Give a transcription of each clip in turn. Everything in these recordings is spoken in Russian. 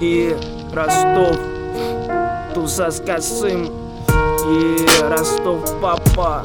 и Ростов, Туса с Косым и Ростов папа.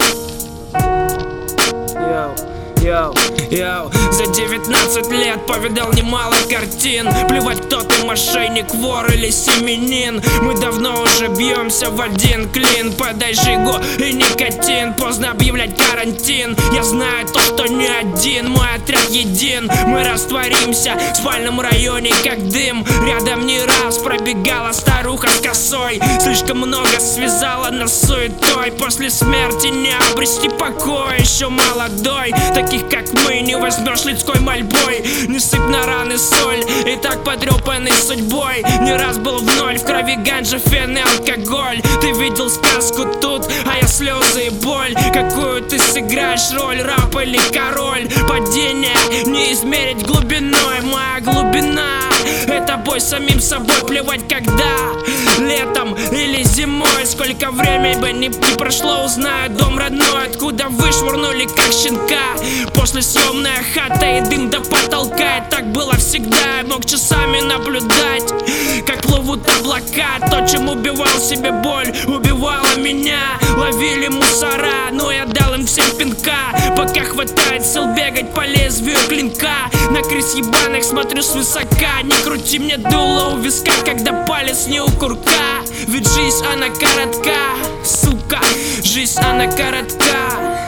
Йоу, за 19 лет повидал немало картин. Плевать, кто ты, мошенник, вор или семенин. Мы давно уже бьемся в один клин. Подай жигу и никотин, поздно объявлять карантин. Я знаю то, что не один, мой отряд един. Мы растворимся в спальном районе, как дым. Рядом не раз пробегала старуха с косой. Слишком много связала нас суетой. После смерти не обрести покой. Еще молодой, таких как мы не возьмешь людской мольбой. Не сыпь на раны соль, и так потрепанный судьбой. Не раз был в ноль, в крови ганджа, фен и алкоголь. Ты видел сказку тут, а я слезы и боль. Какую ты сыграешь роль, раб или король? Падение не измерить глубиной. Моя глубина — это бой с самим собой. Плевать когда, летом или зимой. Сколько времени бы не прошло, узнаю дом родной, откуда вышвырнули как щенка. После съемная хата и дым до потолка. И так было всегда, я мог часами наблюдать, как плывут облака. То, чем убивал себе боль, убивало меня. Ловили мусора, но я дал им всем пинка. Пока хватает сил бегать по лезвию клинка. На крыс ебаных смотрю свысока. Не крути мне дуло у виска, когда палец не у курка. Ведь жизнь она коротка, сука, жизнь она коротка.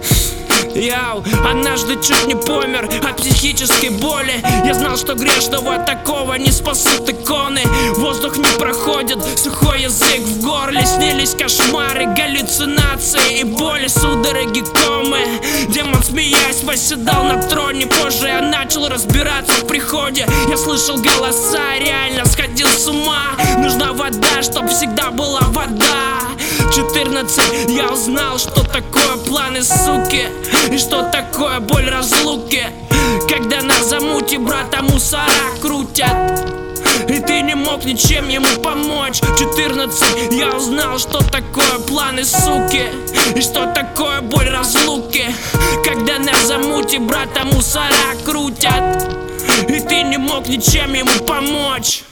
Однажды чуть не помер от психической боли. Я знал, что грешного такого не спасут иконы. Воздух не проходит, сухой язык в горле. Снились кошмары, галлюцинации и боли, судороги, комы. Демон, смеясь, восседал на троне. Позже я начал разбираться в приходе. Я слышал голоса, реально сходил с ума. Нужна вода, чтоб всегда была вода. 14 я узнал, что такое планы суки и что такое боль разлуки. Когда на замуте брата мусора крутят, и ты не мог ничем ему помочь. 14 я узнал, что такое планы суки и что такое боль разлуки. Когда на замуте брата мусора крутят, и ты не мог ничем ему помочь.